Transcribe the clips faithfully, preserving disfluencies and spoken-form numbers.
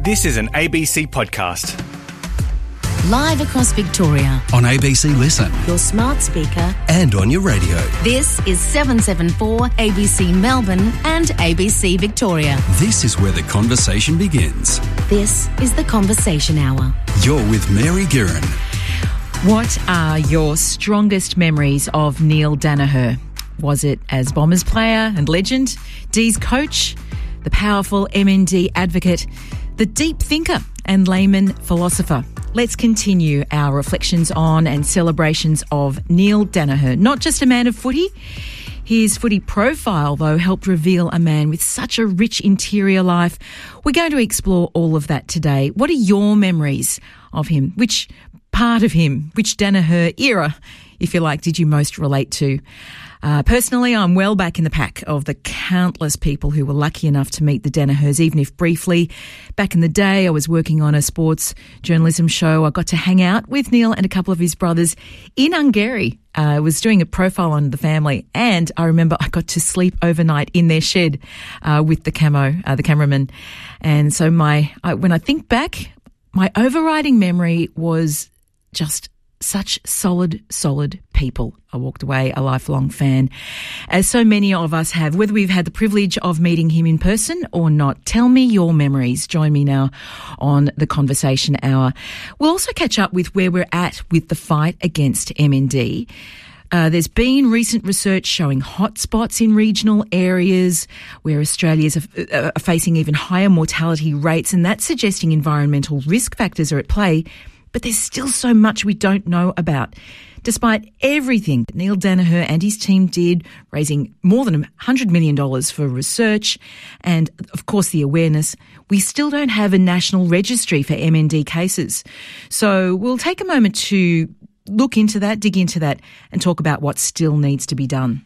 This is an A B C podcast. Live across Victoria. On A B C Listen. Your smart speaker. And on your radio. This is seven seven four A B C Melbourne and A B C Victoria. This is where the conversation begins. This is the Conversation Hour. You're with Mary Guerin. What are your strongest memories of Neil Daniher? Was it as Bombers player and legend, D's coach, the powerful M N D advocate, the deep thinker and layman philosopher? Let's continue our reflections on and celebrations of Neil Daniher. Not just a man of footy. His footy profile, though, helped reveal a man with such a rich interior life. We're going to explore all of that today. What are your memories of him? Which part of him, which Daniher era, if you like, did you most relate to? Uh, personally, I'm well back in the pack of the countless people who were lucky enough to meet the Danihers, even if briefly. Back in the day, I was working on a sports journalism show. I got to hang out with Neil and a couple of his brothers in Hungary. Uh, I was doing a profile on the family, and I remember I got to sleep overnight in their shed uh, with the camo, uh, the cameraman. And so my, I, when I think back, my overriding memory was just such solid, solid people. I walked away a lifelong fan, as so many of us have, whether we've had the privilege of meeting him in person or not. Tell me your memories. Join me now on the Conversation Hour. We'll also catch up with where we're at with the fight against M N D. Uh, there's been recent research showing hotspots in regional areas where Australians are, are facing even higher mortality rates, and that's suggesting environmental risk factors are at play. But there's still so much we don't know about. Despite everything that Neil Daniher and his team did, raising more than one hundred million dollars for research and, of course, the awareness, we still don't have a national registry for M N D cases. So we'll take a moment to look into that, dig into that, and talk about what still needs to be done.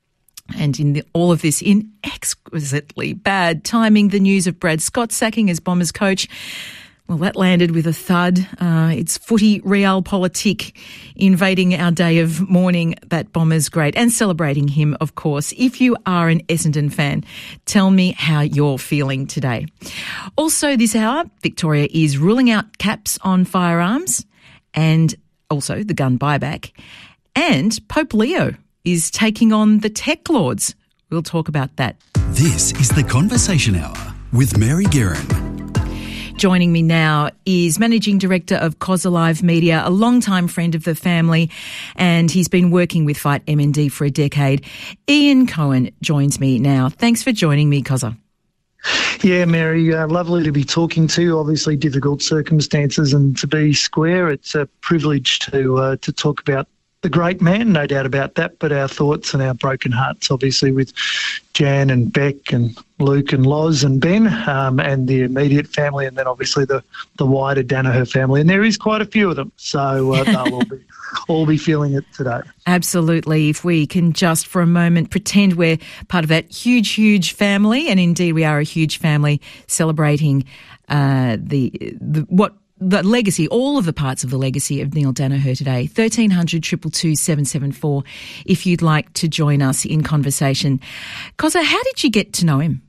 And in the, all of this, in exquisitely bad timing, the news of Brad Scott sacking as Bombers coach, well, that landed with a thud. Uh, it's footy realpolitik invading our day of mourning that Bombers great and celebrating him, of course. If you are an Essendon fan, tell me how you're feeling today. Also this hour, Victoria is ruling out caps on firearms and also the gun buyback. And Pope Leo is taking on the tech lords. We'll talk about that. This is the Conversation Hour with Mary Guerin. Joining me now is Managing Director of Cos Alive Media, a long-time friend of the family, and he's been working with Fight M N D for a decade. Ian Cohen joins me now. Thanks for joining me, Cozza. Yeah, Mary, uh, lovely to be talking to you. Obviously difficult circumstances, and to be square, it's a privilege to uh, to talk about the great man, no doubt about that, but our thoughts and our broken hearts, obviously, with Jan and Beck and Luke and Loz and Ben um, and the immediate family, and then obviously the, the wider Daniher family. And there is quite a few of them, so uh, they'll all be, all be feeling it today. Absolutely. If we can just for a moment pretend we're part of that huge, huge family, and indeed we are a huge family celebrating uh, the, the what the legacy, all of the parts of the legacy of Neil Daniher today. thirteen hundred, two two two, seven seven four if you'd like to join us in conversation. Cozza, how did you get to know him?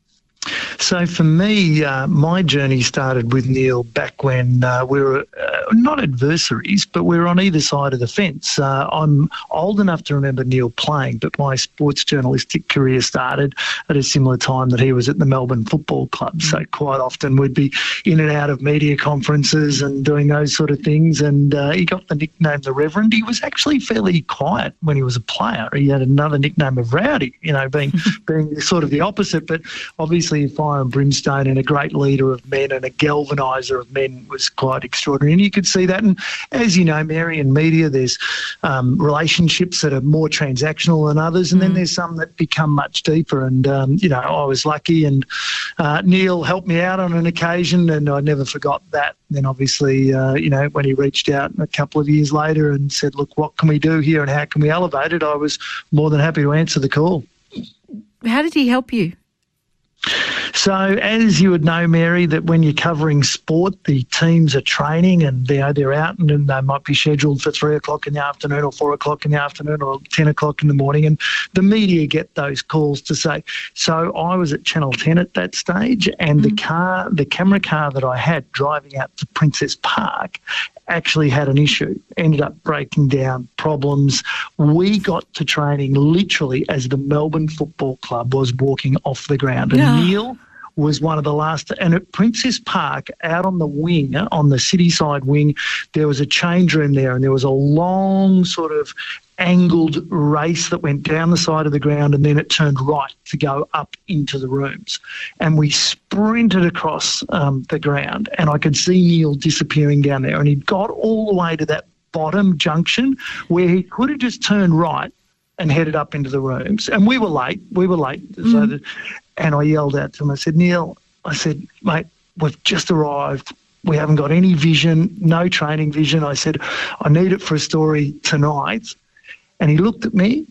So for me, uh, my journey started with Neil back when uh, we were uh, not adversaries, but we were on either side of the fence. Uh, I'm old enough to remember Neil playing, but my sports journalistic career started at a similar time that he was at the Melbourne Football Club. Mm. So quite often we'd be in and out of media conferences and doing those sort of things. And uh, he got the nickname The Reverend. He was actually fairly quiet when he was a player. He had another nickname of Rowdy, you know, being being sort of the opposite, but obviously fire and brimstone and a great leader of men and a galvaniser of men was quite extraordinary. And you could see that. And as you know, Mary, in media, there's um, relationships that are more transactional than others, and mm. then there's some that become much deeper. And, um, you know, I was lucky, and uh, Neil helped me out on an occasion, and I never forgot that. Then obviously, uh, you know, when he reached out a couple of years later and said, look, what can we do here and how can we elevate it, I was more than happy to answer the call. How did he help you? So as you would know, Mary, that when you're covering sport, the teams are training and they're, they're out and, and they might be scheduled for three o'clock in the afternoon or four o'clock in the afternoon or ten o'clock in the morning, and the media get those calls to say. So I was at Channel ten at that stage, and mm. the car, the camera car that I had driving out to Princess Park actually had an issue, ended up breaking down, problems. We got to training literally as the Melbourne Football Club was walking off the ground. And Yeah. Neil was one of the last. And at Princess Park, out on the wing, on the city side wing, there was a change room there, and there was a long sort of angled race that went down the side of the ground, and then it turned right to go up into the rooms. And we sprinted across um, the ground, and I could see Neil disappearing down there, and he'd got all the way to that bottom junction where he could have just turned right and headed up into the rooms. And we were late. We were late. Mm. So that, and I yelled out to him. I said, Neil, I said, mate, we've just arrived. We haven't got any vision, no training vision. I said, I need it for a story tonight. And he looked at me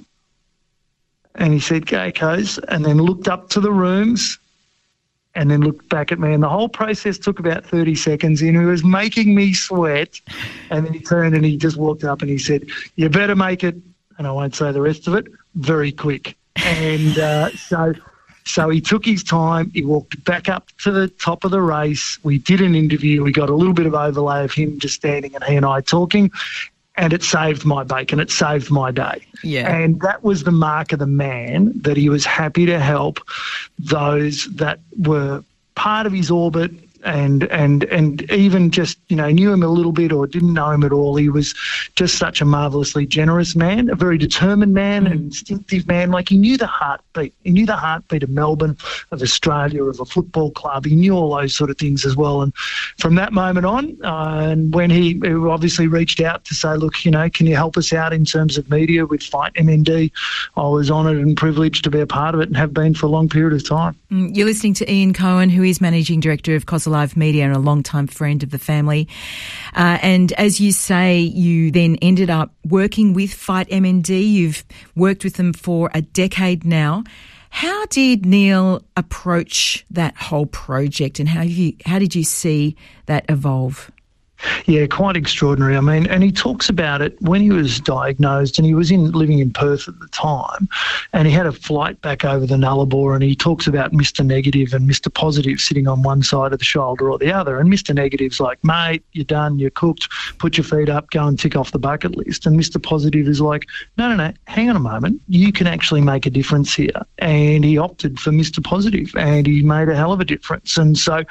and he said, "Go, Coz," and then looked up to the rooms and then looked back at me. And the whole process took about thirty seconds, and he was making me sweat. And then he turned and he just walked up and he said, "You better make it," and I won't say the rest of it, "very quick." And uh, so so he took his time. He walked back up to the top of the race. We did an interview. We got a little bit of overlay of him just standing and he and I talking. And it saved my bacon. It saved my day. Yeah. And that was the mark of the man, that he was happy to help those that were part of his orbit, and and and even just, you know, knew him a little bit or didn't know him at all. He was just such a marvellously generous man, a very determined man, mm. an instinctive man. Like, he knew the heartbeat. He knew the heartbeat of Melbourne, of Australia, of a football club. He knew all those sort of things as well. And from that moment on, uh, and when he obviously reached out to say, look, you know, can you help us out in terms of media with Fight M N D, I was honoured and privileged to be a part of it and have been for a long period of time. Mm, you're listening to Ian Cohen, who is Managing Director of Cos Alive Media and a long-time friend of the family. Uh, and as you say, you then ended up working with Fight M N D. You've worked with them for a decade now. How did Neil approach that whole project, and how you how did you see that evolve? Yeah, quite extraordinary. I mean, and he talks about it when he was diagnosed, and he was in living in Perth at the time, and he had a flight back over the Nullarbor, and he talks about Mister Negative and Mister Positive sitting on one side of the shoulder or the other, and Mister Negative's like, mate, you're done, you're cooked, put your feet up, go and tick off the bucket list. And Mister Positive is like, no, no, no, hang on a moment, you can actually make a difference here. And he opted for Mister Positive, and he made a hell of a difference. And so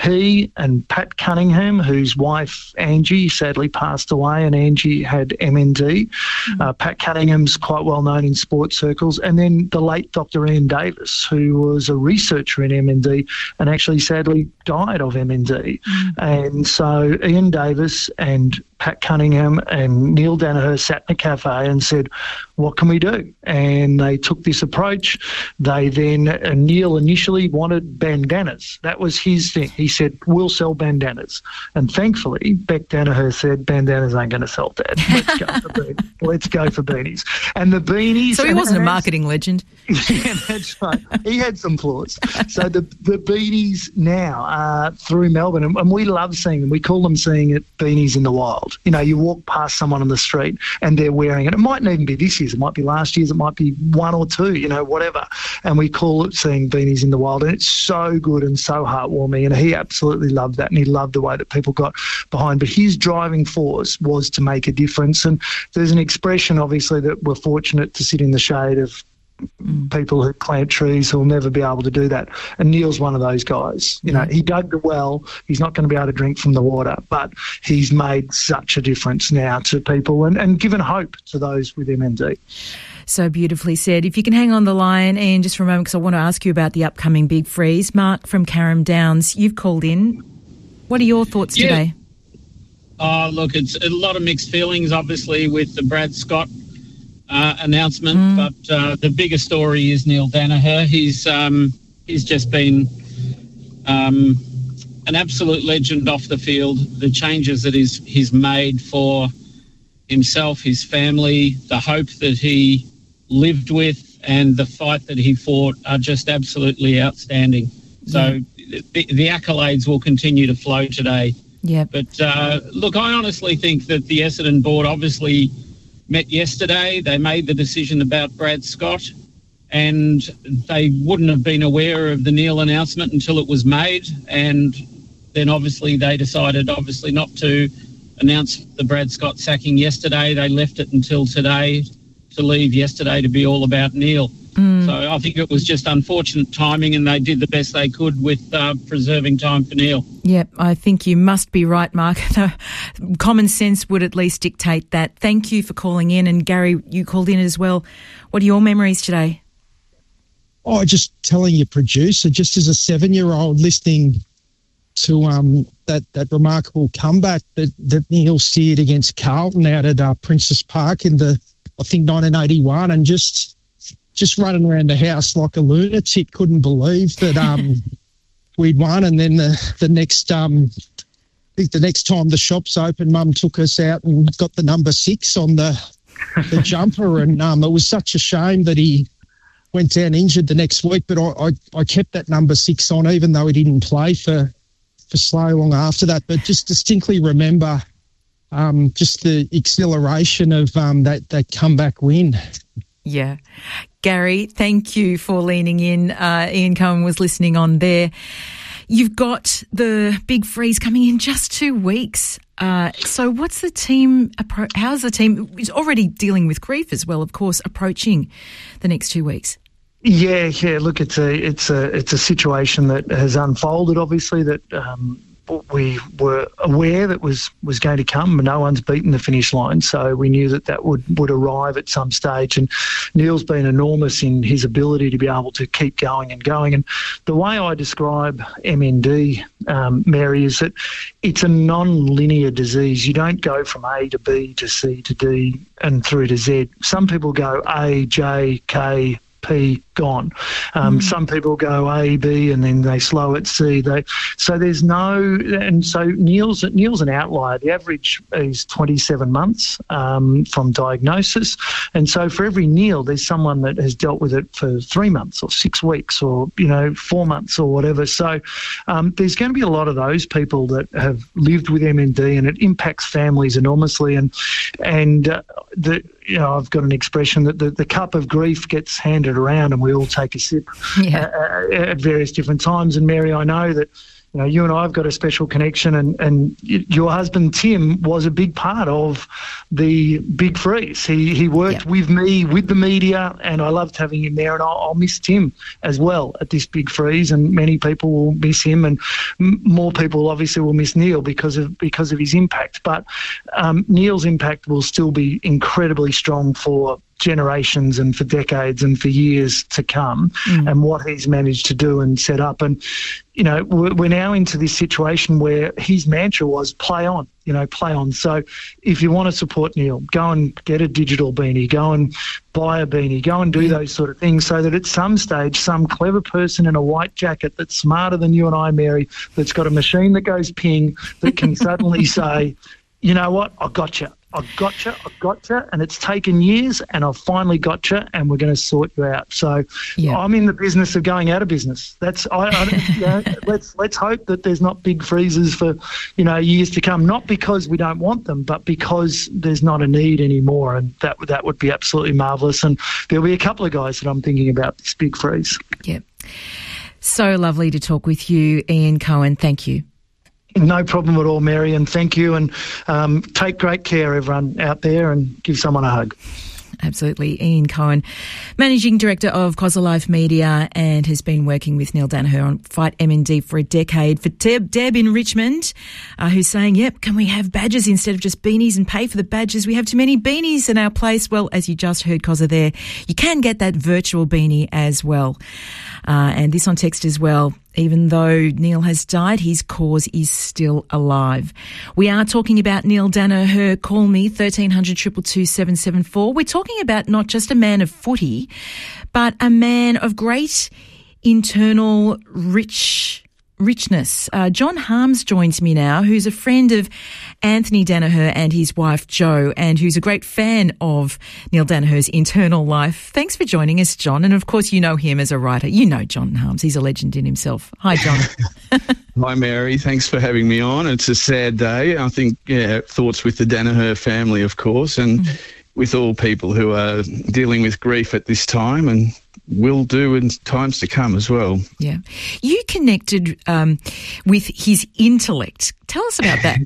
he and Pat Cunningham, whose wife Angie sadly passed away, and Angie had M N D. Mm-hmm. Uh, Pat Cunningham's quite well known in sports circles. And then the late Doctor Ian Davis, who was a researcher in M N D and actually sadly died of M N D. Mm-hmm. And so Ian Davis and Pat Cunningham and Neil Danaher sat in a cafe and said, what can we do? And they took this approach. They then, uh, Neil initially wanted bandanas. That was his thing. He said, we'll sell bandanas. And thankfully, Beck Danaher said, bandanas ain't going to sell, Dad. Let's go for beanies. Let's go for beanies. And the beanies... So he and, wasn't and a marketing legend. Yeah, that's right. He had some flaws. So the, the beanies now are through Melbourne, and, and we love seeing them. We call them seeing it beanies in the wild. You know, you walk past someone on the street and they're wearing it. It mightn't even be this year's. It might be last year's. It might be one or two, you know, whatever. And we call it seeing beanies in the wild. And it's so good and so heartwarming. And he absolutely loved that. And he loved the way that people got behind. But his driving force was to make a difference. And there's an expression, obviously, that we're fortunate to sit in the shade of people who plant trees who will never be able to do that. And Neil's one of those guys. You know, he dug the well. He's not going to be able to drink from the water, but he's made such a difference now to people and, and given hope to those with M N D. So beautifully said. If you can hang on the line, and just for a moment, because I want to ask you about the upcoming Big Freeze. Mark from Carrum Downs, you've called in. What are your thoughts yeah. today? Oh, look, it's a lot of mixed feelings, obviously, with the Brad Scott Uh, announcement, mm. but uh, the bigger story is Neil Danaher. He's um, he's just been um, an absolute legend off the field. The changes that he's, he's made for himself, his family, the hope that he lived with, and the fight that he fought are just absolutely outstanding. So yeah. the, the accolades will continue to flow today. Yeah. But uh, look, I honestly think that the Essendon board obviously met yesterday. They made the decision about Brad Scott, and they wouldn't have been aware of the Neil announcement until it was made. And then obviously they decided obviously not to announce the Brad Scott sacking yesterday. They left it until today to leave yesterday to be all about Neil. Mm. So I think it was just unfortunate timing, and they did the best they could with uh, preserving time for Neil. Yep, I think you must be right, Mark. Common sense would at least dictate that. Thank you for calling in. And Gary, you called in as well. What are your memories today? Oh, just telling your producer, just as a seven-year-old listening to um, that, that remarkable comeback that, that Neil steered against Carlton out at uh, Princess Park in the, I think, nineteen eighty-one, and just just running around the house like a lunatic, couldn't believe that um, we'd won. And then the, the next um, I think the next time the shops opened, Mum took us out and got the number six on the, the jumper, and um, it was such a shame that he went down injured the next week, but I, I, I kept that number six on, even though he didn't play for, for so long after that. But just distinctly remember um, just the exhilaration of um, that, that comeback win. Yeah. Gary, thank you for leaning in. Uh, Ian Cohen was listening on there. You've got the big freeze coming in just two weeks. Uh, so what's the team, appro- how's the team, is already dealing with grief as well, of course, approaching the next two weeks? Yeah, yeah. Look, it's a it's a it's a situation that has unfolded. Obviously, that um, we were aware that was was going to come. No one's beaten the finish line, so we knew that that would would arrive at some stage. And Neil's been enormous in his ability to be able to keep going and going. And the way I describe M N D, um, Mary, is that it's a non-linear disease. You don't go from A to B to C to D and through to Z. Some people go A, J, K, P, gone. Um, mm. Some people go A, B, and then they slow at C. They so there's no, and so Neil's Neil's an outlier. The average is twenty-seven months um, from diagnosis, and so for every Neil, there's someone that has dealt with it for three months or six weeks or you know four months or whatever. So um, there's going to be a lot of those people that have lived with M N D, and it impacts families enormously. And and uh, the you know I've got an expression that the, the cup of grief gets handed around, and we all take a sip yeah. uh, at various different times. And Mary, I know that you know you and I have got a special connection, and, and your husband Tim was a big part of the big freeze. He he worked yeah. with me, with the media, and I loved having him there. And I'll, I'll miss Tim as well at this big freeze, and many people will miss him, and m- more people obviously will miss Neil because of because of his impact. But um, Neil's impact will still be incredibly strong for generations and for decades and for years to come, mm. and what he's managed to do and set up. And, you know, we're now into this situation where his mantra was play on, you know, play on. So if you want to support Neil, go and get a digital beanie, go and buy a beanie, go and do yeah. those sort of things, so that at some stage some clever person in a white jacket that's smarter than you and I, Mary, that's got a machine that goes ping, that can suddenly say, you know what, I got you. I've got you, I've got you, and it's taken years, and I've finally got you, and we're going to sort you out. So yeah. I'm in the business of going out of business. That's I, I you know, let's let's hope that there's not big freezes for you know years to come. Not because we don't want them, but because there's not a need anymore, and that that would be absolutely marvellous. And there'll be a couple of guys that I'm thinking about this big freeze. Yep. So lovely to talk with you, Ian Cohen. Thank you. No problem at all, Mary, and thank you. And um, take great care, everyone out there, and give someone a hug. Absolutely. Ian Cohen, Managing Director of Cosalife Media, and has been working with Neil Danaher on Fight M N D for a decade. For Deb, Deb in Richmond, uh, who's saying, yep, can we have badges instead of just beanies and pay for the badges? We have too many beanies in our place. Well, as you just heard Cosa there, you can get that virtual beanie as well. Uh, and this on text as well. Even though Neil has died, his cause is still alive. We are talking about Neil Danaher. Call me, thirteen hundred, two two two, seven seven four. We're talking about not just a man of footy, but a man of great internal, rich richness. Uh, John Harms joins me now, who's a friend of Anthony Danaher and his wife Jo, and who's a great fan of Neil Danaher's internal life. Thanks for joining us, John. And of course, you know him as a writer. You know John Harms. He's a legend in himself. Hi, John. Hi, Mary. Thanks for having me on. It's a sad day. I think, yeah, thoughts with the Danaher family, of course, and mm. with all people who are dealing with grief at this time and will do in times to come as well. Yeah. You connected um, with his intellect. Tell us about that.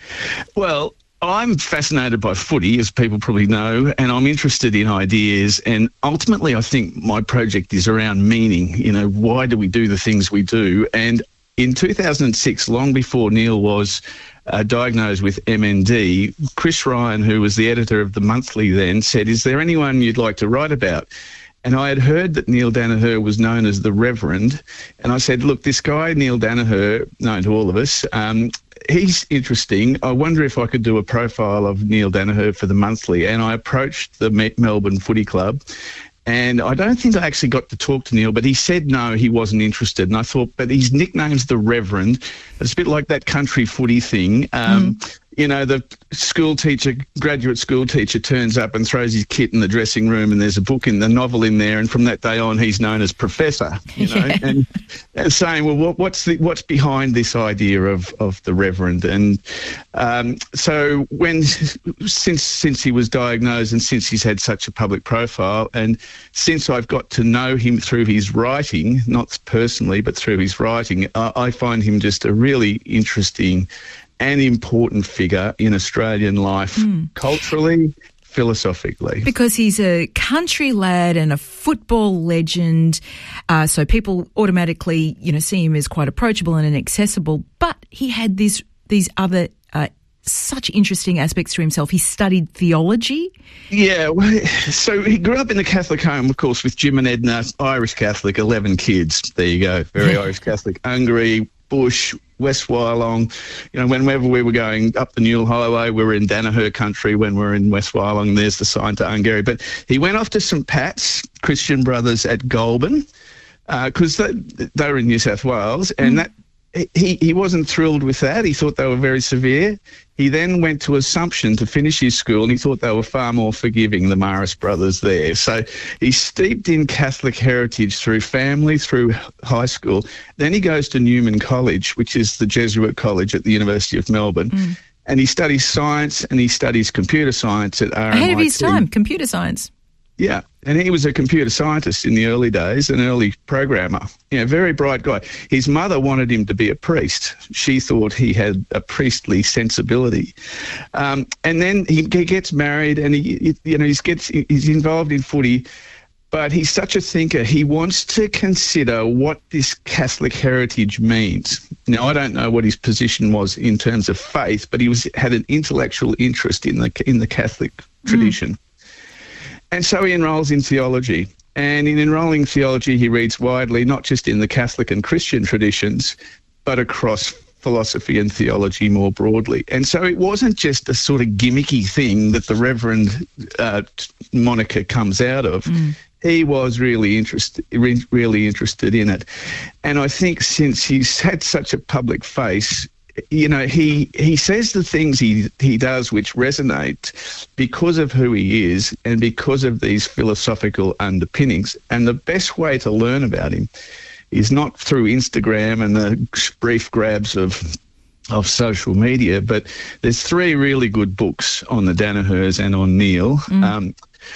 Well, I'm fascinated by footy, as people probably know, and I'm interested in ideas. And ultimately, I think my project is around meaning. You know, why do we do the things we do? And in two thousand six, long before Neil was uh, diagnosed with M N D, Chris Ryan, who was the editor of The Monthly then, said, "Is there anyone you'd like to write about?" And I had heard that Neil Danaher was known as the Reverend. And I said, look, this guy, Neil Danaher, known to all of us, um, he's interesting. I wonder if I could do a profile of Neil Danaher for The Monthly. And I approached the Melbourne Footy Club. And I don't think I actually got to talk to Neil, but he said no, he wasn't interested. And I thought, but his nickname's the Reverend. It's a bit like that country footy thing. Um, mm. You know, the school teacher, graduate school teacher turns up and throws his kit in the dressing room and there's a book in the novel in there, and from that day on he's known as Professor, you know, yeah. and, and saying, well, what, what's the, what's behind this idea of, of the Reverend? And um, so when, since, since he was diagnosed and since he's had such a public profile, and since I've got to know him through his writing, not personally, but through his writing, I, I find him just a really interesting an important figure in Australian life, mm. culturally, philosophically. Because he's a country lad and a football legend, uh, so people automatically, you know, see him as quite approachable and inaccessible. But he had this these other uh, such interesting aspects to himself. He studied theology. Yeah, well, so he grew up in a Catholic home, of course, with Jim and Edna, Irish Catholic, eleven kids. There you go, very Irish Catholic. Hungary, bush, West Wyalong. You know, whenever we were going up the Newell Highway, we were in Danaher country. When we we're in West Wyalong, there's the sign to Hungary. But he went off to St Pat's Christian Brothers at Goulburn because uh, they, they were in New South Wales, and mm. that he, he wasn't thrilled with that. He thought they were very severe. He then went to Assumption to finish his school, and he thought they were far more forgiving, the Marist brothers there. So he's steeped in Catholic heritage through family, through high school. Then he goes to Newman College, which is the Jesuit college at the University of Melbourne, mm. and he studies science and he studies computer science at R M I T. Ahead of his time, computer science. Yeah, and he was a computer scientist in the early days, an early programmer. You know, very bright guy. His mother wanted him to be a priest. She thought he had a priestly sensibility. Um, and then he, he gets married, and he, you know, he's gets he's involved in footy. But he's such a thinker. He wants to consider what this Catholic heritage means. Now, I don't know what his position was in terms of faith, but he was had an intellectual interest in the in the Catholic tradition. Mm. And so he enrolls in theology. And in enrolling theology, he reads widely, not just in the Catholic and Christian traditions, but across philosophy and theology more broadly. And so it wasn't just a sort of gimmicky thing that the Reverend uh, moniker comes out of. Mm. He was really interested, really interested in it. And I think since he's had such a public face, you know, he, he says the things he, he does which resonate because of who he is and because of these philosophical underpinnings. And the best way to learn about him is not through Instagram and the brief grabs of of social media, but there's three really good books on the Danahers and on Neil. Mm. Um,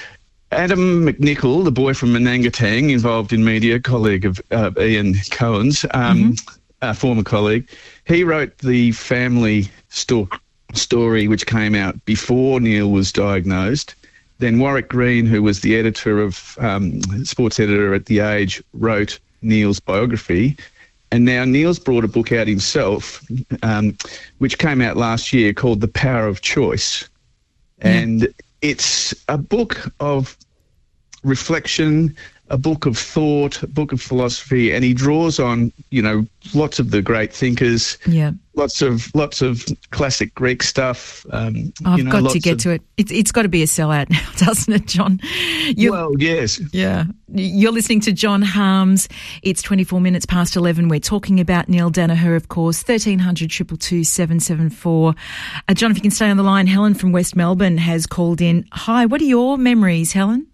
Adam McNichol, the boy from Manangatang, involved in media, colleague of uh, Ian Cohen's, um, mm-hmm. a former colleague, he wrote the family sto- story which came out before Neil was diagnosed. Then Warwick Green, who was the editor of, um, sports editor at The Age, wrote Neil's biography. And now Neil's brought a book out himself, um, which came out last year called The Power of Choice. Mm. And it's a book of reflection, a book of thought, a book of philosophy, and he draws on, you know, lots of the great thinkers. Yeah. Lots of lots of classic Greek stuff. Um, I've you know, got lots to get of, to it. It's it's got to be a sellout now, doesn't it, John? You're, well, yes. Yeah. You're listening to John Harms. It's twenty-four minutes past eleven. We're talking about Neil Danaher, of course. thirteen hundred, two two two, seven seven four. Uh, John, if you can stay on the line, Helen from West Melbourne has called in. Hi, what are your memories, Helen?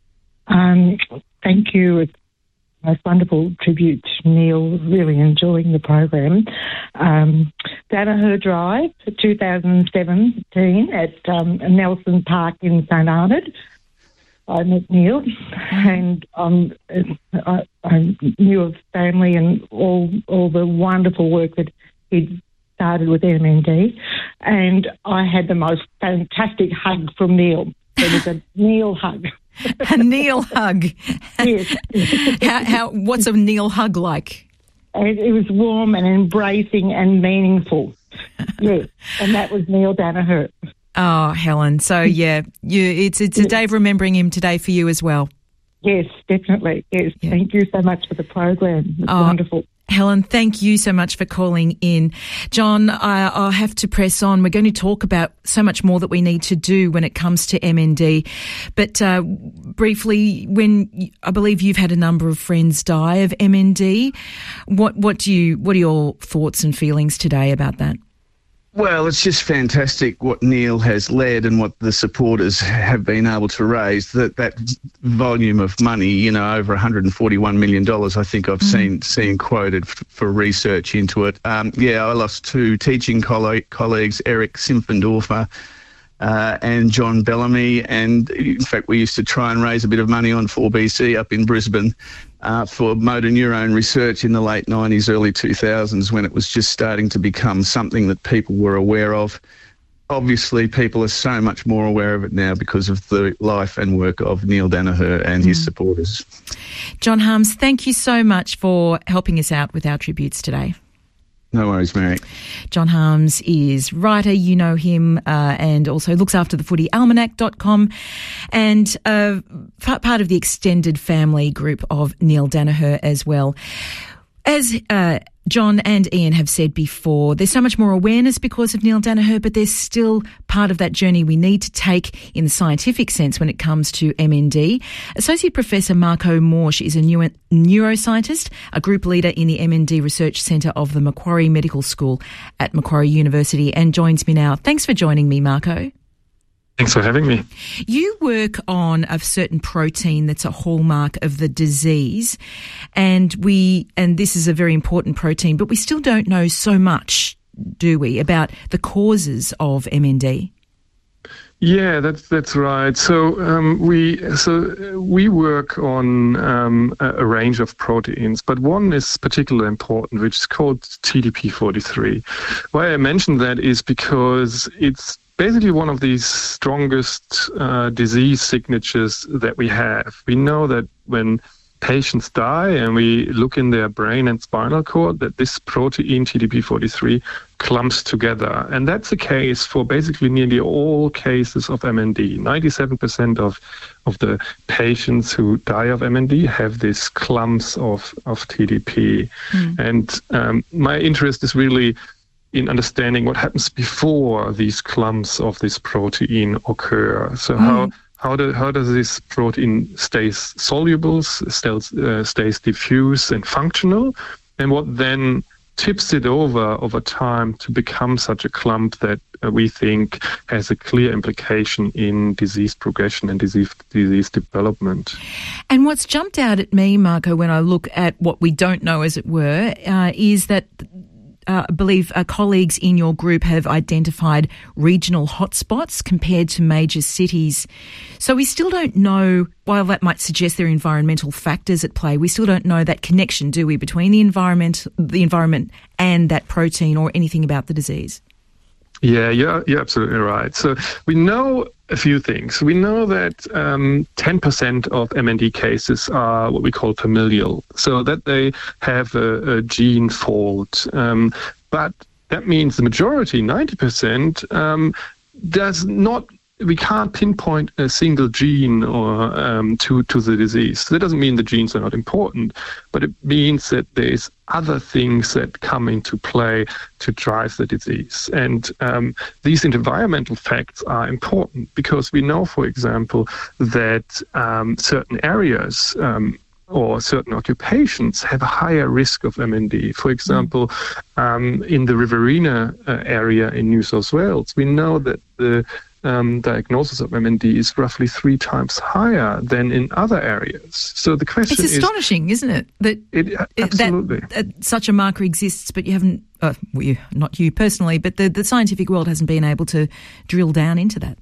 Um, thank you. It's a most wonderful tribute to Neil. Really enjoying the program. Um, Danaher Drive, two thousand seventeen at um, Nelson Park in Saint Arnaud. I met Neil, and um, I, I knew of family and all all the wonderful work that he'd started with M N D, and I had the most fantastic hug from Neil. It was a Neil hug. A Neil hug. Yes. how, how, what's a Neil hug like? It, it was warm and embracing and meaningful. Yes, and that was Neil Danaher. Oh, Helen. So, yeah, you, it's it's a day of remembering him today for you as well. Yes, definitely. Yes, yeah. Thank you so much for the program. It's oh, wonderful. Helen, thank you so much for calling in. John, I, I'll have to press on. We're going to talk about so much more that we need to do when it comes to M N D. But uh, briefly, when I believe you've had a number of friends die of M N D, what what do you what are your thoughts and feelings today about that? Well, it's just fantastic what Neil has led and what the supporters have been able to raise. That that volume of money, you know, over one hundred forty-one million dollars, I think I've mm. seen seen quoted f- for research into it. Um, yeah, I lost two teaching coll- colleagues, Eric Simpfendorfer uh, and John Bellamy. And in fact, we used to try and raise a bit of money on four B C up in Brisbane Uh, for motor neurone research in the late nineties, early two thousands, when it was just starting to become something that people were aware of. Obviously, people are so much more aware of it now because of the life and work of Neil Danaher and mm. his supporters. John Harms, thank you so much for helping us out with our tributes today. No worries, Mary. John Harms is writer, you know him, uh, and also looks after the footy almanac dot com and uh, part of the extended family group of Neil Danaher as well. As uh, John and Ian have said before, there's so much more awareness because of Neil Danaher, but there's still part of that journey we need to take in the scientific sense when it comes to M N D. Associate Professor Marco Morsch is a neuro- neuroscientist, a group leader in the M N D Research Centre of the Macquarie Medical School at Macquarie University, and joins me now. Thanks for joining me, Marco. Thanks for having me. You work on a certain protein that's a hallmark of the disease, and we and this is a very important protein, but we still don't know so much, do we, about the causes of M N D? Yeah, that's that's right. So um, we so we work on um, a, a range of proteins, but one is particularly important, which is called T D P forty-three. Why I mention that is because it's basically one of the strongest uh, disease signatures that we have. We know that when patients die and we look in their brain and spinal cord, that this protein T D P forty-three clumps together. And that's the case for basically nearly all cases of M N D. ninety-seven percent of, of the patients who die of M N D have these clumps of, of T D P. Mm. And um, my interest is really in understanding what happens before these clumps of this protein occur. So mm. how how do, how does this protein stays soluble, stays, uh, stays diffuse and functional, and what then tips it over over time to become such a clump that uh, we think has a clear implication in disease progression and disease disease development. And what's jumped out at me, Marco, when I look at what we don't know, as it were, uh, is that Uh, I believe uh, colleagues in your group have identified regional hotspots compared to major cities. So we still don't know, while that might suggest there are environmental factors at play, we still don't know that connection, do we, between the environment, the environment and that protein or anything about the disease? Yeah, you're, you're absolutely right. So we know a few things. We know that um, ten percent of M N D cases are what we call familial, so that they have a, a gene fault. Um, but that means the majority, ninety percent, um, does not we can't pinpoint a single gene or um, to to the disease. That doesn't mean the genes are not important, but it means that there's other things that come into play to drive the disease. And um, these environmental facts are important because we know, for example, that um, certain areas um, or certain occupations have a higher risk of M N D. For example, mm. um, in the Riverina uh, area in New South Wales, we know that the um, diagnosis of M N D is roughly three times higher than in other areas. So the question is... It's astonishing, is, isn't it? That, it, absolutely. that uh, such a marker exists, but you haven't, uh, well, you, not you personally, but the, the scientific world hasn't been able to drill down into that.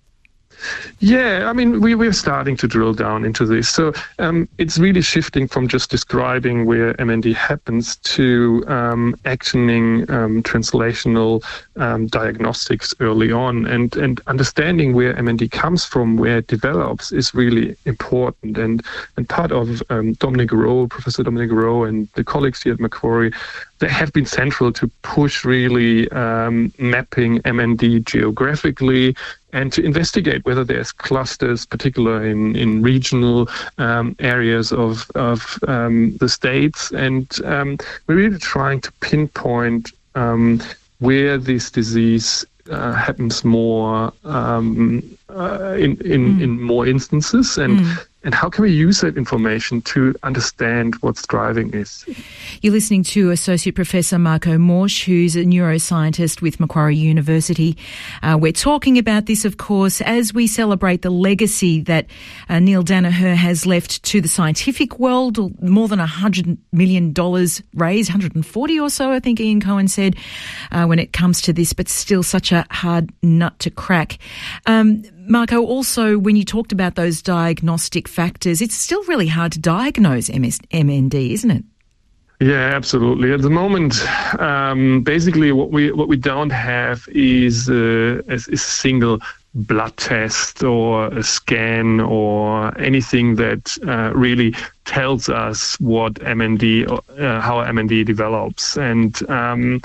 Yeah, I mean, we, we're starting to drill down into this. So um, it's really shifting from just describing where M N D happens to um, actioning um, translational um, diagnostics early on. And, and understanding where M N D comes from, where it develops, is really important. And, and part of um, Dominic Rowe, Professor Dominic Rowe and the colleagues here at Macquarie, they have been central to push really um, mapping M N D geographically and to investigate whether there's clusters, particularly in, in regional um, areas of, of um, the states. And um, we're really trying to pinpoint um, where this disease uh, happens more um, uh, in, in, mm. in more instances. And mm. And how can we use that information to understand what's driving this? You're listening to Associate Professor Marco Morsch, who's a neuroscientist with Macquarie University. Uh, we're talking about this, of course, as we celebrate the legacy that uh, Neil Danaher has left to the scientific world. More than one hundred million dollars raised, one hundred forty or so, I think Ian Cohen said, uh, when it comes to this, but still such a hard nut to crack. Um, Marco, also, when you talked about those diagnostic factors, it's still really hard to diagnose M N D, isn't it? Yeah, absolutely. At the moment, um, basically what we what we don't have is, uh, is, is a single blood test or a scan or anything that uh, really tells us what M N D, uh, how M N D develops. And um,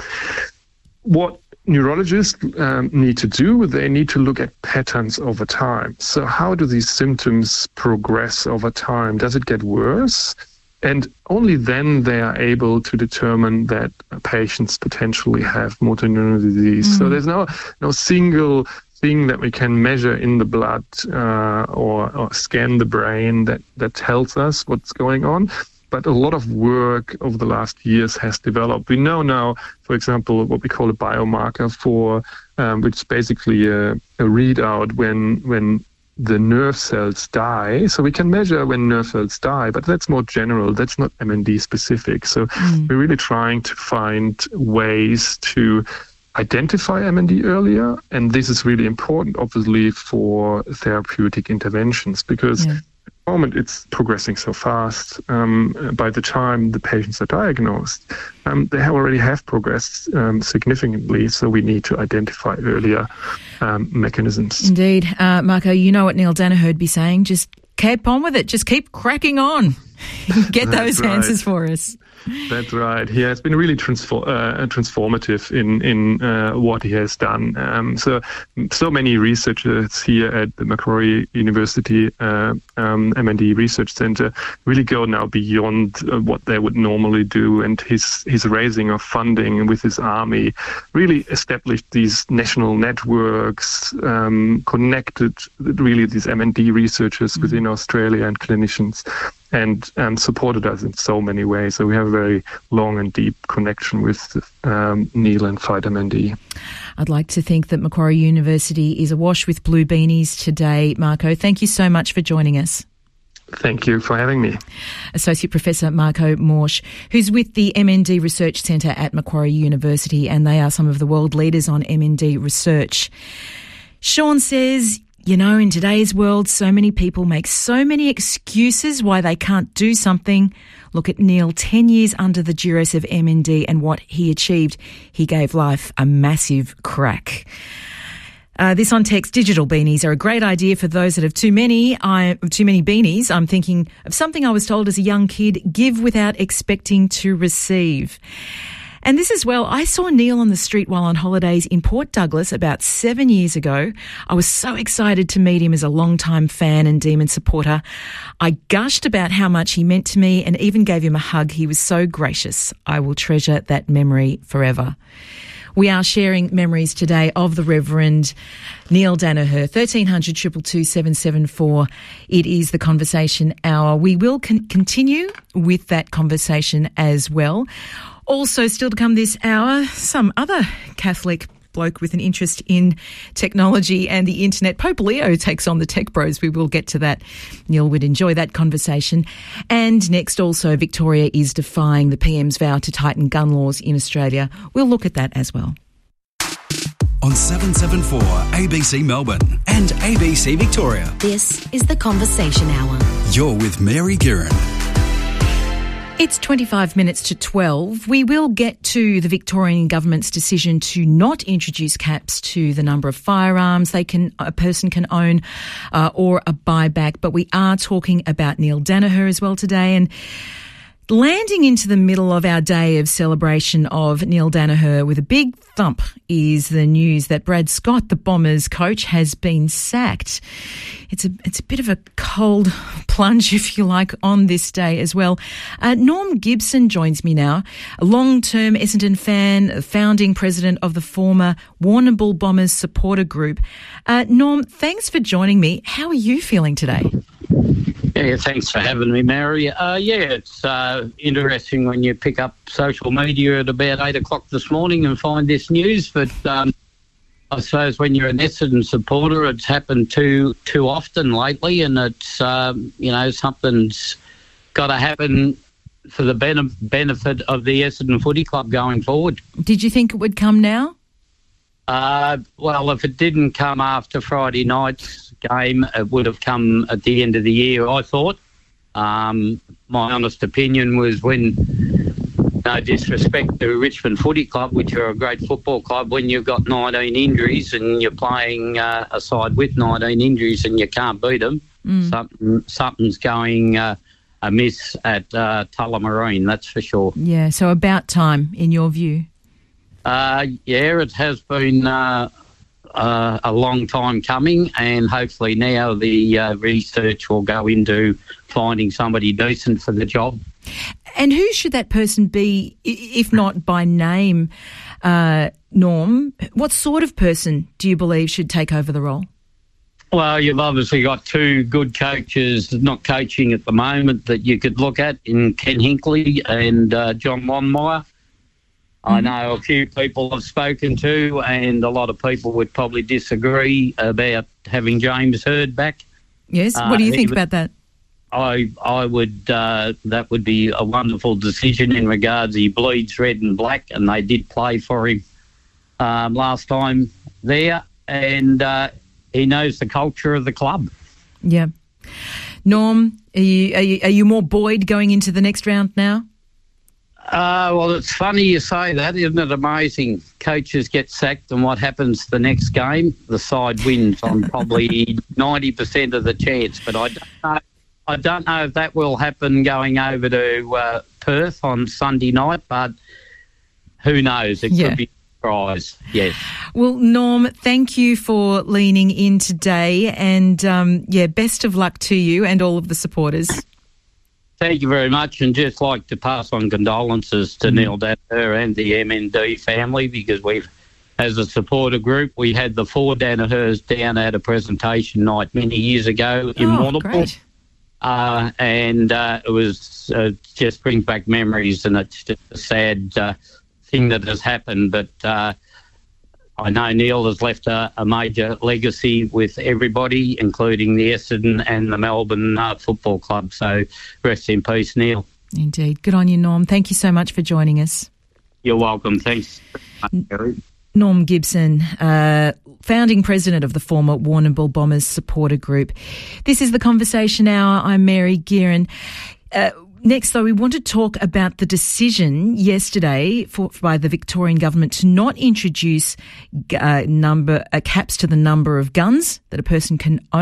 what neurologists um, need to do, they need to look at patterns over time. So how do these symptoms progress over time? Does it get worse? And only then they are able to determine that patients potentially have motor neuron disease. Mm. So there's no no single thing that we can measure in the blood uh, or, or scan the brain that, that tells us what's going on. But a lot of work over the last years has developed. We know now, for example, what we call a biomarker for, um, which is basically a, a readout when when the nerve cells die. So we can measure when nerve cells die, but that's more general. That's not M N D specific. So mm. we're really trying to find ways to identify M N D earlier. And this is really important, obviously, for therapeutic interventions because yeah. At the moment, it's progressing so fast. Um, by the time the patients are diagnosed, um, they have already have progressed um, significantly, so we need to identify earlier um, mechanisms. Indeed. Uh, Marco, you know what Neil Danaher would be saying. Just keep on with it. Just keep cracking on. Get those right. answers for us. That's right. He has been really transfor- uh, transformative in in uh, what he has done. Um, so, so many researchers here at the Macquarie University uh, um, M N D Research Center really go now beyond uh, what they would normally do. And his his raising of funding with his army really established these national networks, um, connected really these M N D researchers mm-hmm. within Australia and clinicians. And um, supported us in so many ways. So we have a very long and deep connection with um, Neil and Fight M N D. I'd like to think that Macquarie University is awash with blue beanies today. Marco, thank you so much for joining us. Thank you for having me. Associate Professor Marco Morsch, who's with the M N D Research Centre at Macquarie University, and they are some of the world leaders on M N D research. Sean says, you know, in today's world, so many people make so many excuses why they can't do something. Look at Neil, ten years under the duress of M N D and what he achieved. He gave life a massive crack. Uh, this on text, digital beanies are a great idea for those that have too many, I, too many beanies. I'm thinking of something I was told as a young kid, give without expecting to receive. And this as well, I saw Neil on the street while on holidays in Port Douglas about seven years ago. I was so excited to meet him as a long-time fan and Demon supporter. I gushed about how much he meant to me and even gave him a hug. He was so gracious. I will treasure that memory forever. We are sharing memories today of the Reverend Neil Daniher. thirteen hundred, two two two, seven seven four. It is the Conversation Hour. We will con- continue with that conversation as well. Also, still to come this hour, some other Catholic bloke with an interest in technology and the internet. Pope Leo takes on the tech bros. We will get to that. Neil would enjoy that conversation. And next also, Victoria is defying the P M's vow to tighten gun laws in Australia. We'll look at that as well. On seven seven four A B C Melbourne and A B C Victoria. This is the Conversation Hour. You're with Mary Guerin. It's twenty-five minutes to twelve. We will get to the Victorian government's decision to not introduce caps to the number of firearms they can a person can own uh, or a buyback. But we are talking about Neil Daniher as well today, and landing into the middle of our day of celebration of Neil Daniher with a big thump is the news that Brad Scott, the Bombers coach, has been sacked. It's a it's a bit of a cold plunge, if you like, on this day as well. Uh, Norm Gibson joins me now, a long-term Essendon fan, a founding president of the former Warrnambool Bombers supporter group. Uh, Norm, thanks for joining me. How are you feeling today? Yeah, thanks for having me, Mary. Uh, yeah, it's uh, interesting when you pick up social media at about eight o'clock this morning and find this news. But um, I suppose when you're an Essendon supporter, it's happened too too often lately, and it's um, you know something's got to happen for the ben- benefit of the Essendon Footy Club going forward. Did you think it would come now? Uh, well, if it didn't come after Friday night's game, it would have come at the end of the year, I thought. Um, my honest opinion was when, no disrespect to Richmond Footy Club, which are a great football club, when you've got nineteen injuries and you're playing uh, a side with nineteen injuries and you can't beat them, mm. something, something's going uh, amiss at uh, Tullamarine, that's for sure. Yeah, so about time, in your view? Uh, yeah, it has been uh, uh, a long time coming, and hopefully now the uh, research will go into finding somebody decent for the job. And who should that person be, if not by name, uh, Norm? What sort of person do you believe should take over the role? Well, you've obviously got two good coaches not coaching at the moment that you could look at in Ken Hinkley and uh, John Longmire. I know a few people I've spoken to, and a lot of people would probably disagree about having James Hird back. Yes, what do you uh, think would, about that? I I would uh, that would be a wonderful decision in regards he bleeds red and black, and they did play for him um, last time there, and uh, he knows the culture of the club. Yeah, Norm, are you are you, are you more buoyed going into the next round now? Uh, well, it's funny you say that, isn't it amazing? Coaches get sacked and what happens the next game? The side wins on probably ninety percent of the chance. But I don't know, I don't know if that will happen going over to uh, Perth on Sunday night, but who knows? It yeah. could be a surprise, yes. Well, Norm, thank you for leaning in today, and, um, yeah, best of luck to you and all of the supporters. Thank you very much, and just like to pass on condolences to mm. Neil Daniher and the M N D family, because we've, as a supporter group, we had the four Danihers down at a presentation night many years ago in oh, Warrnambool, uh, and uh, it was uh, just brings back memories, and it's just a sad uh, thing that has happened, but uh, I know Neil has left a, a major legacy with everybody, including the Essendon and the Melbourne uh, Football Club. So rest in peace, Neil. Indeed. Good on you, Norm. Thank you so much for joining us. You're welcome. Thanks. Norm Gibson, uh, founding president of the former Warrnambool Bombers supporter group. This is the Conversation Hour. I'm Mary Guerin. Uh, Next, though, we want to talk about the decision yesterday for, by the Victorian government to not introduce uh, number uh, caps to the number of guns that a person can own.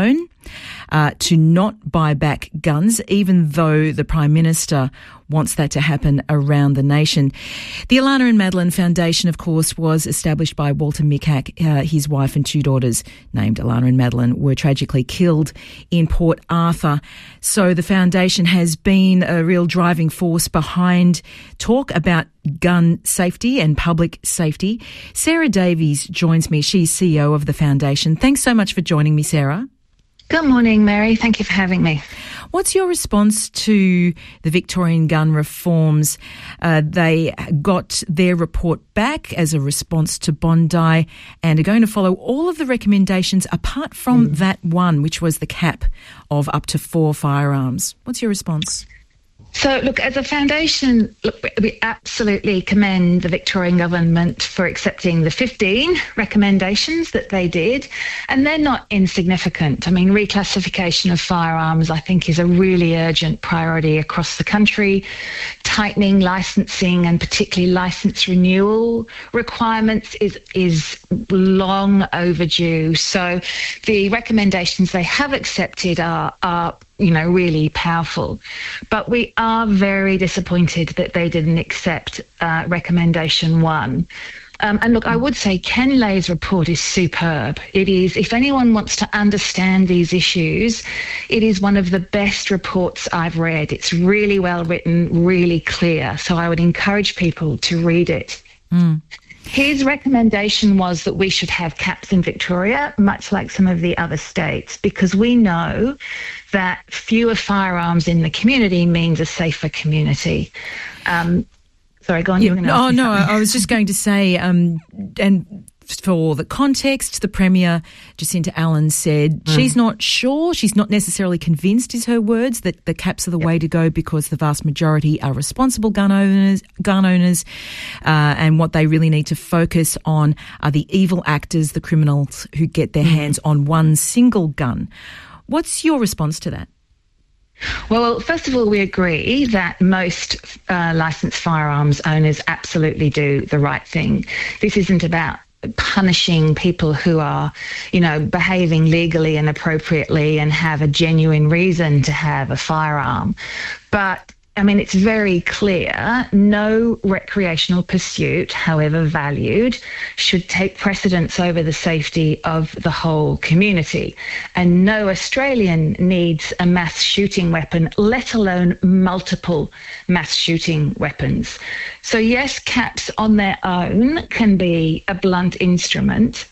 uh, to not buy back guns, even though the Prime Minister wants that to happen around the nation. The Alana and Madeline Foundation, of course, was established by Walter Mikac. Uh, his wife and two daughters, named Alana and Madeline, were tragically killed in Port Arthur. So the foundation has been a real driving force behind talk about gun safety and public safety. Sarah Davies joins me. She's C E O of the foundation. Thanks so much for joining me, Sarah. Good morning, Mary. Thank you for having me. What's your response to the Victorian gun reforms? Uh, they got their report back as a response to Bondi and are going to follow all of the recommendations apart from mm. that one, which was the cap of up to four firearms. What's your response? So, look, as a foundation, look, we absolutely commend the Victorian government for accepting the fifteen recommendations that they did, and they're not insignificant. I mean, reclassification of firearms, I think, is a really urgent priority across the country. Tightening licensing and particularly licence renewal requirements is is long overdue. So the recommendations they have accepted are are you know, really powerful. But we are very disappointed that they didn't accept uh, recommendation one. Um, and look, I would say Ken Lay's report is superb. It is, if anyone wants to understand these issues, it is one of the best reports I've read. It's really well written, really clear. So I would encourage people to read it. Mm. His recommendation was that we should have caps in Victoria, much like some of the other states, because we know that fewer firearms in the community means a safer community. Um, sorry, go on. Yeah, you were oh, no, I was just going to say, um, and for the context, the Premier, Jacinta Allen, said mm. she's not sure, she's not necessarily convinced, is her words, that the caps are the yep. way to go because the vast majority are responsible gun owners, gun owners, uh, and what they really need to focus on are the evil actors, the criminals who get their mm. hands on one single gun. What's your response to that? Well, first of all, we agree that most uh, licensed firearms owners absolutely do the right thing. This isn't about punishing people who are, you know, behaving legally and appropriately and have a genuine reason to have a firearm. But I mean, it's very clear no recreational pursuit, however valued, should take precedence over the safety of the whole community. And no Australian needs a mass shooting weapon, let alone multiple mass shooting weapons. So yes, caps on their own can be a blunt instrument,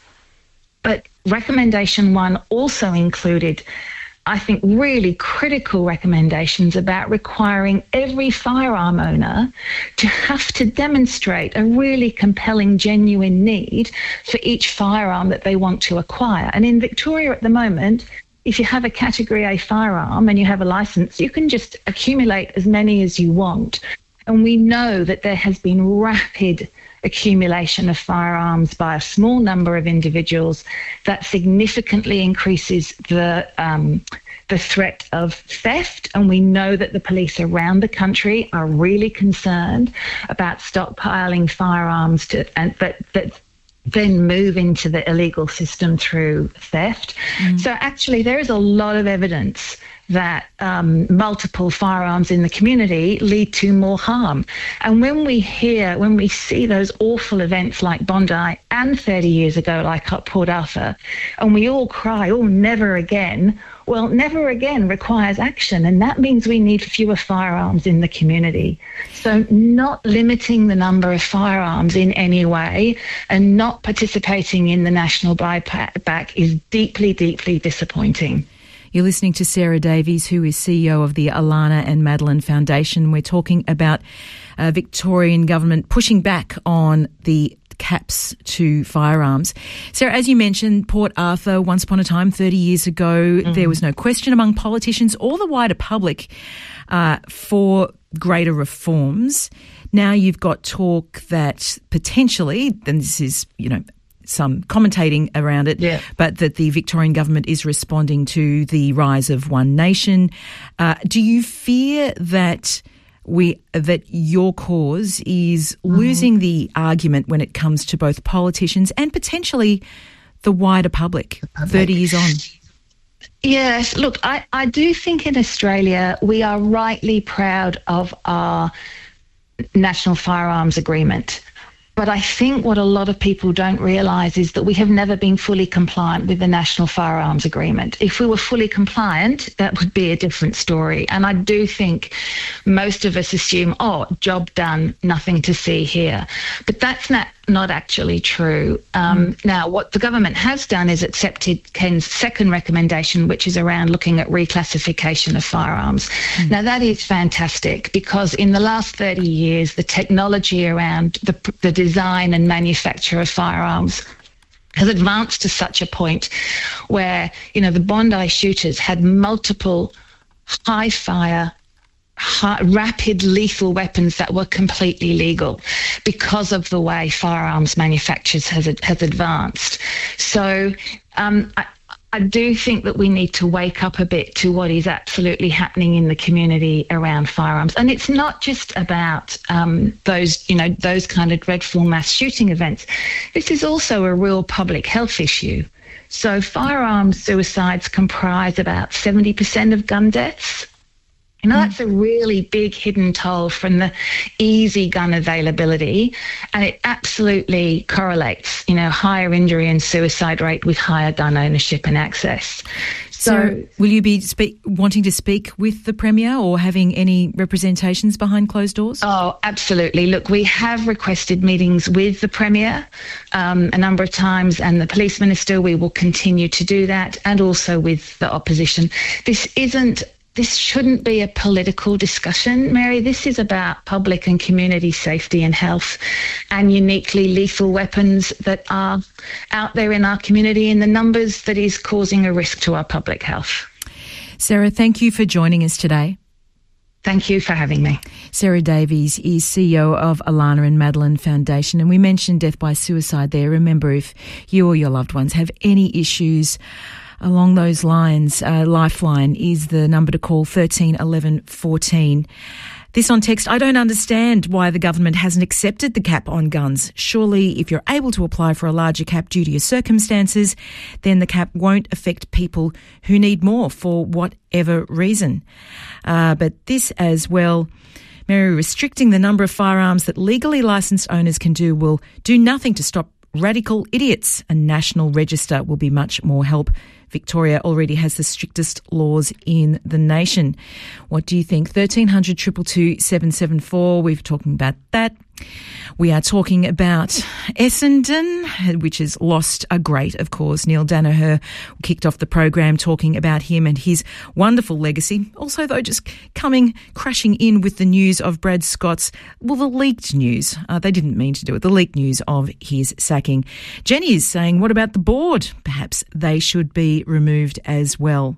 but recommendation one also included, I think, really critical recommendations about requiring every firearm owner to have to demonstrate a really compelling, genuine need for each firearm that they want to acquire. And in Victoria at the moment, if you have a Category A firearm and you have a licence, you can just accumulate as many as you want. And we know that there has been rapid accumulation of firearms by a small number of individuals that significantly increases the um, the threat of theft. And we know that the police around the country are really concerned about stockpiling firearms to and that that then move into the illegal system through theft. Mm. So actually there is a lot of evidence that um, multiple firearms in the community lead to more harm. And when we hear, when we see those awful events like Bondi and thirty years ago like at Port Arthur, and we all cry, oh, never again, well, never again requires action, and that means we need fewer firearms in the community. So not limiting the number of firearms in any way and not participating in the national buyback is deeply, deeply disappointing. You're listening to Sarah Davies, who is C E O of the Alana and Madeline Foundation. We're talking about uh, Victorian government pushing back on the caps to firearms. Sarah, as you mentioned, Port Arthur, once upon a time, thirty years ago, mm-hmm. there was no question among politicians or the wider public uh, for greater reforms. Now you've got talk that potentially, and this is, you know, some commentating around it, yeah. but that the Victorian government is responding to the rise of One Nation. Uh, do you fear that we that your cause is mm. losing the argument when it comes to both politicians and potentially the wider public, the public. thirty years on? Yes, look, I, I do think in Australia we are rightly proud of our National Firearms Agreement. But I think what a lot of people don't realise is that we have never been fully compliant with the National Firearms Agreement. If we were fully compliant, that would be a different story. And I do think most of us assume, oh, job done, nothing to see here. But that's not, not actually true. Um, mm. Now, what the government has done is accepted Ken's second recommendation, which is around looking at reclassification of firearms. Mm. Now, that is fantastic because in the last thirty years, the technology around the, the design and manufacture of firearms has advanced to such a point where, you know, the Bondi shooters had multiple high-fire, high, rapid, lethal weapons that were completely legal because of the way firearms manufacturers has, has advanced. So um, I, I do think that we need to wake up a bit to what is absolutely happening in the community around firearms. And it's not just about um, those, you know, those kind of dreadful mass shooting events. This is also a real public health issue. So firearms suicides comprise about seventy percent of gun deaths. You know, that's a really big hidden toll from the easy gun availability, and it absolutely correlates, you know, higher injury and suicide rate with higher gun ownership and access. So, so will you be speak, wanting to speak with the Premier or having any representations behind closed doors? Oh, absolutely. Look, we have requested meetings with the Premier um, a number of times and the Police Minister. We will continue to do that, and also with the opposition. This isn't This shouldn't be a political discussion, Mary. This is about public and community safety and health and uniquely lethal weapons that are out there in our community in the numbers that is causing a risk to our public health. Sarah, thank you for joining us today. Thank you for having me. Sarah Davies is C E O of Alana and Madeline Foundation, and we mentioned death by suicide there. Remember, if you or your loved ones have any issues along those lines, uh, Lifeline is the number to call, thirteen eleven fourteen. This on text, I don't understand why the government hasn't accepted the cap on guns. Surely if you're able to apply for a larger cap due to your circumstances, then the cap won't affect people who need more for whatever reason. Uh, but this as well, Mary, restricting the number of firearms that legally licensed owners can do will do nothing to stop radical idiots. A national register will be much more help. Victoria already has the strictest laws in the nation. What do you think? thirteen hundred, two two two, seven seven four. We're talking about that. We are talking about Essendon, which has lost a great, of course. Neil Danaher kicked off the program talking about him and his wonderful legacy. Also, though, just coming crashing in with the news of Brad Scott's, well, the leaked news. Uh, they didn't mean to do it. The leaked news of his sacking. Jenny is saying, what about the board? Perhaps they should be removed as well.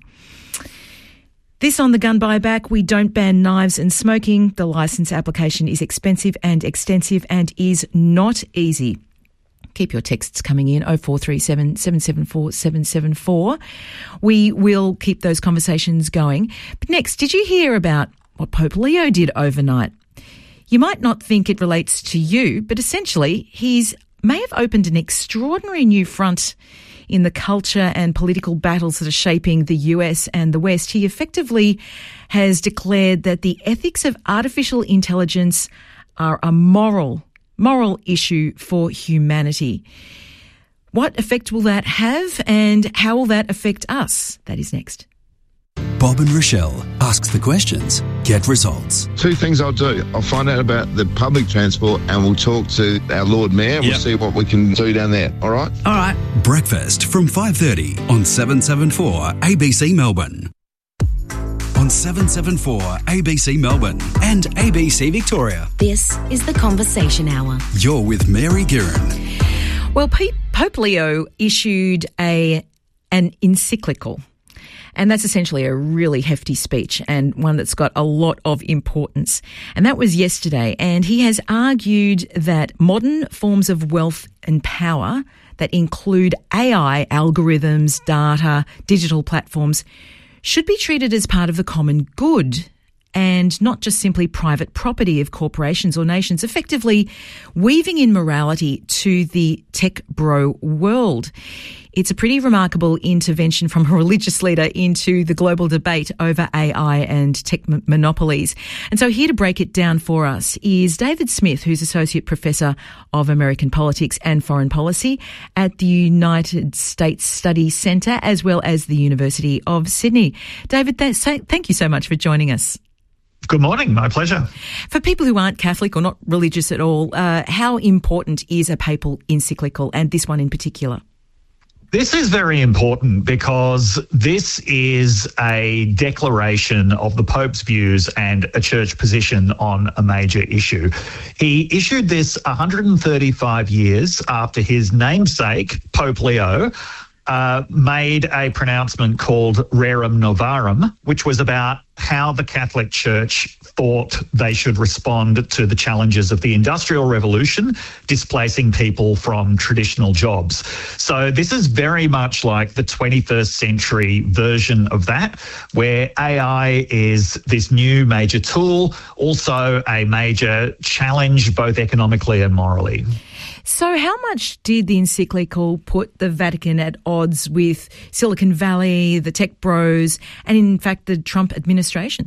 This on the gun buyback, we don't ban knives and smoking. The licence application is expensive and extensive and is not easy. Keep your texts coming in, oh four three seven, seven seven four, seven seven four. We will keep those conversations going. But next, did you hear about what Pope Leo did overnight? You might not think it relates to you, but essentially he's may have opened an extraordinary new front in the culture and political battles that are shaping the U S and the West. He effectively has declared that the ethics of artificial intelligence are a moral, moral issue for humanity. What effect will that have, and how will that affect us? That is next. Bob and Rochelle asks the questions, get results. Two things I'll do. I'll find out about the public transport and we'll talk to our Lord Mayor. We'll yep. see what we can do down there. All right? All right. Breakfast from five thirty on seven seventy-four A B C Melbourne. On seven seventy-four A B C Melbourne and A B C Victoria. This is the Conversation Hour. You're with Mary Guerin. Well, Pope Leo issued a an encyclical. And that's essentially a really hefty speech and one that's got a lot of importance. And that was yesterday. And he has argued that modern forms of wealth and power that include A I, algorithms, data, digital platforms should be treated as part of the common good and not just simply private property of corporations or nations, effectively weaving in morality to the tech bro world. It's a pretty remarkable intervention from a religious leader into the global debate over A I and tech m- monopolies. And so here to break it down for us is David Smith, who's Associate Professor of American Politics and Foreign Policy at the United States Studies Centre, as well as the University of Sydney. David, th- thank you so much for joining us. Good morning. My pleasure. For people who aren't Catholic or not religious at all, uh, how important is a papal encyclical, and this one in particular? This is very important because this is a declaration of the Pope's views and a church position on a major issue. He issued this one hundred thirty-five years after his namesake, Pope Leo, uh, made a pronouncement called Rerum Novarum, which was about how the Catholic Church thought they should respond to the challenges of the Industrial Revolution, displacing people from traditional jobs. So this is very much like the twenty-first century version of that, where A I is this new major tool, also a major challenge both economically and morally. So how much did the encyclical put the Vatican at odds with Silicon Valley, the tech bros, and in fact the Trump administration?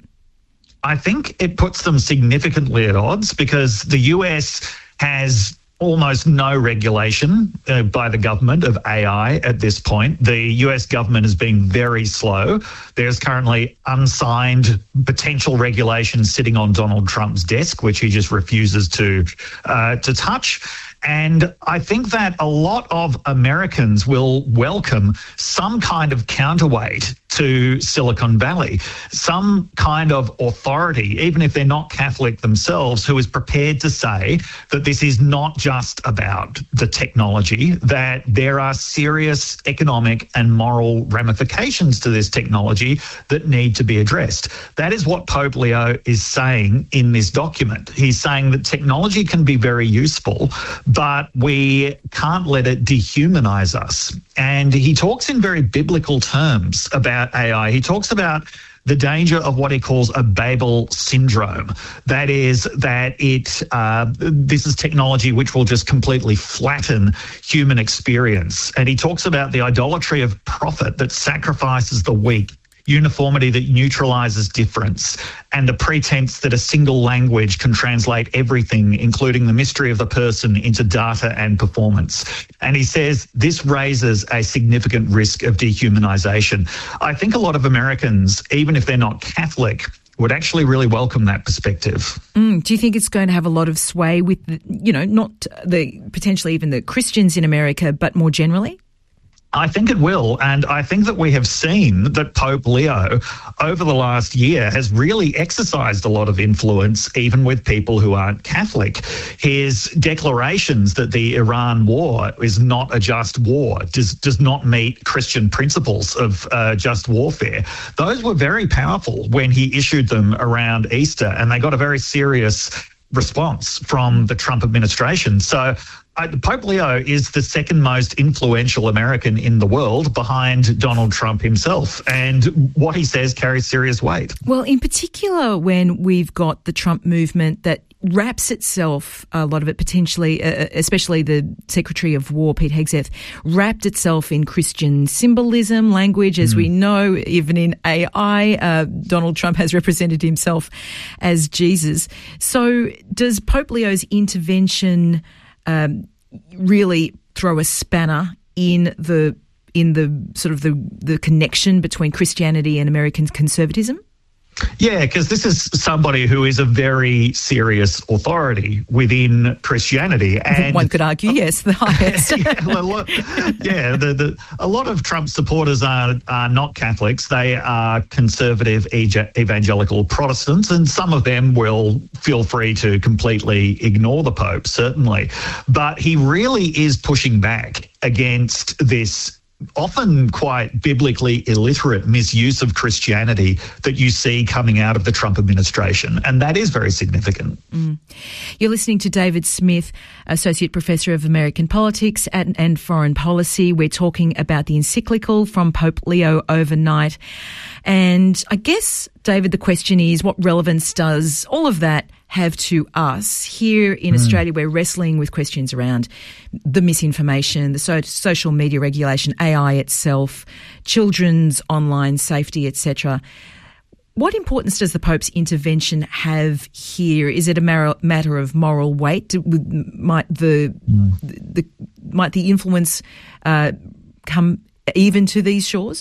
I think it puts them significantly at odds because the U S has almost no regulation uh, by the government of A I at this point. The U S government has been very slow. There's currently unsigned potential regulations sitting on Donald Trump's desk, which he just refuses to uh, to touch. And I think that a lot of Americans will welcome some kind of counterweight to Silicon Valley, some kind of authority, even if they're not Catholic themselves, who is prepared to say that this is not just about the technology, that there are serious economic and moral ramifications to this technology that need to be addressed. That is what Pope Leo is saying in this document. He's saying that technology can be very useful, but we can't let it dehumanize us. And he talks in very biblical terms about A I. He talks about the danger of what he calls a Babel syndrome. That is that it uh, this is technology which will just completely flatten human experience. And he talks about the idolatry of profit that sacrifices the weak, uniformity that neutralizes difference, and the pretense that a single language can translate everything, including the mystery of the person, into data and performance. And he says this raises a significant risk of dehumanization. I think a lot of Americans, even if they're not Catholic, would actually really welcome that perspective. Mm, do you think it's going to have a lot of sway with, the, you know, not the potentially even the Christians in America, but more generally? I think it will, and I think that we have seen that Pope Leo over the last year has really exercised a lot of influence even with people who aren't Catholic. His declarations that the Iran war is not a just war, does, does not meet Christian principles of uh, just warfare, those were very powerful when he issued them around Easter, and they got a very serious response from the Trump administration. So Uh, Pope Leo is the second most influential American in the world behind Donald Trump himself, and what he says carries serious weight. Well, in particular, when we've got the Trump movement that wraps itself, a lot of it potentially, uh, especially the Secretary of War, Pete Hegseth, wrapped itself in Christian symbolism, language, as mm. we know, even in A I, uh, Donald Trump has represented himself as Jesus. So does Pope Leo's intervention Um, really throw a spanner in the in the sort of the, the connection between Christianity and American conservatism? Yeah, because this is somebody who is a very serious authority within Christianity. And one could argue, yes, the highest. yeah, well, yeah the, the, a lot of Trump supporters are, are not Catholics. They are conservative evangelical Protestants, and some of them will feel free to completely ignore the Pope, certainly. But he really is pushing back against this often quite biblically illiterate misuse of Christianity that you see coming out of the Trump administration. And that is very significant. Mm. You're listening to David Smith, Associate Professor of American Politics and, and Foreign Policy. We're talking about the encyclical from Pope Leo overnight. And I guess, David, the question is, what relevance does all of that have to us? Here in mm. Australia, we're wrestling with questions around the misinformation, the so- social media regulation, A I itself, children's online safety, et cetera. What importance does the Pope's intervention have here? Is it a mar- matter of moral weight? Do, might the, mm. the, the might the influence uh, come even to these shores?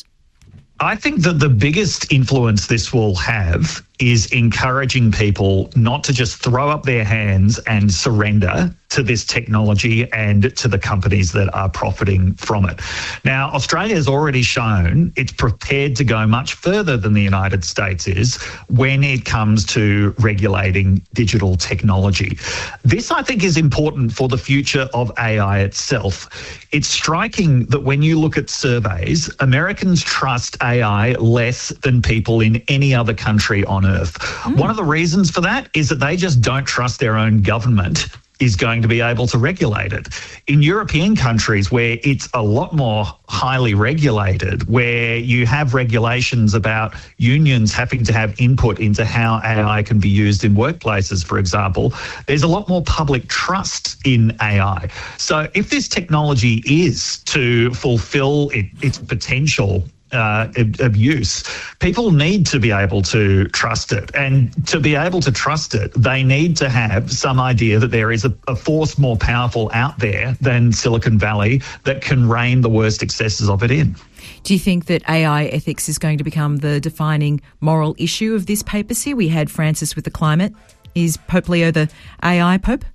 I think that the biggest influence this will have is encouraging people not to just throw up their hands and surrender to this technology and to the companies that are profiting from it. Now, Australia has already shown it's prepared to go much further than the United States is when it comes to regulating digital technology. This, I think, is important for the future of A I itself. It's striking that when you look at surveys, Americans trust A I less than people in any other country on earth. Mm. One of the reasons for that is that they just don't trust their own government is going to be able to regulate it. In European countries where it's a lot more highly regulated, where you have regulations about unions having to have input into how A I can be used in workplaces, for example, there's a lot more public trust in A I. So if this technology is to fulfill it, its potential Uh, of use, people need to be able to trust it. And to be able to trust it, they need to have some idea that there is a, a force more powerful out there than Silicon Valley that can rein the worst excesses of it in. Do you think that A I ethics is going to become the defining moral issue of this papacy? We had Francis with the climate. Is Pope Leo the A I Pope?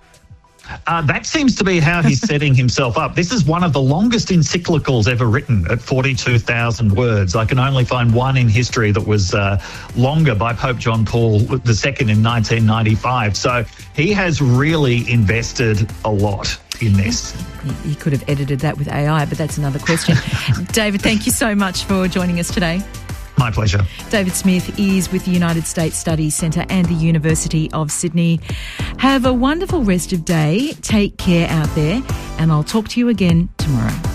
Uh, that seems to be how he's setting himself up. This is one of the longest encyclicals ever written at forty-two thousand words. I can only find one in history that was uh, longer, by Pope John Paul the Second in nineteen ninety-five. So he has really invested a lot in this. He could have edited that with A I, but that's another question. David, thank you so much for joining us today. My pleasure. David Smith is with the United States Studies Centre and the University of Sydney. Have a wonderful rest of day. Take care out there, and I'll talk to you again tomorrow.